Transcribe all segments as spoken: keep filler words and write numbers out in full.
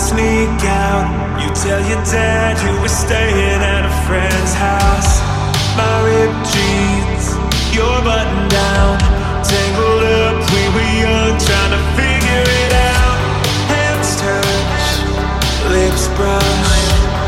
sneak out. You tell your dad you were staying at a friend's house. My ripped jeans, your button down, tangled up, we were young, trying to figure it out. Hands touch, lips brush,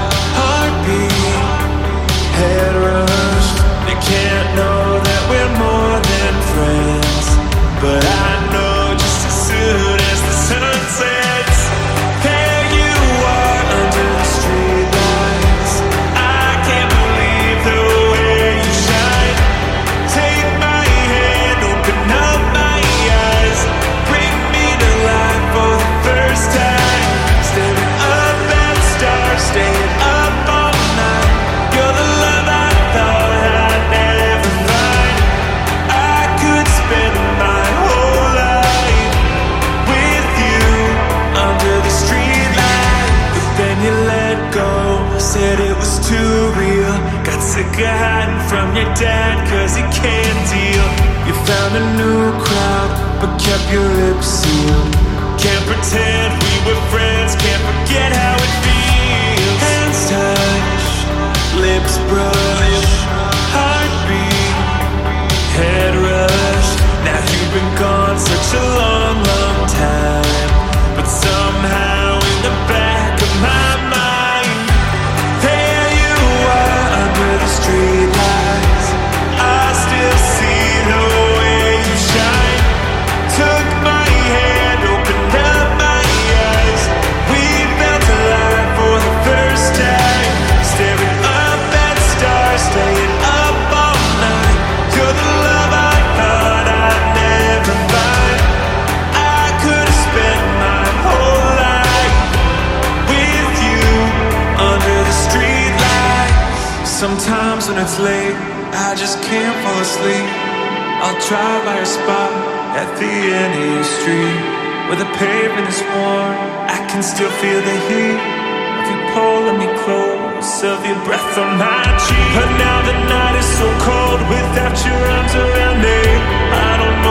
heartbeat, head rush. They can't know that we're more than friends, but I know just as soon as the sun sets, there you are under the streetlights. I can't believe the way you shine. Take my hand, open up my eyes, bring me to life for the first time. Staring up at the stars, staying up all night. You're the love I thought I'd never find. I could spend my whole life with you under the streetlight. But then you let go, said it was too real. Got sick of hiding from your dad cause he can't deal. You found a new crowd but kept your lips sealed. Can't pretend we were friends, can't forget how it feels. Hands touch, lips brush, heartbeat, head rush. Now you've been gone such a long, long time, but somehow in the back of my mind, there you are under the streetlights. I still see the way you shine. Took my hand, opened up my eyes. We felt alive for the first time. Staring up at the stars, staying up all night. You're the love I thought I'd never find. I could have spent my whole life with you under the streetlight. Sometimes when it's late, I just can't fall asleep. I'll drive by your spot at the end of your street, where the pavement is warm, I can still feel the heat of you pulling me close, of your breath on my cheek. But now the night is so cold without your arms around me. I don't know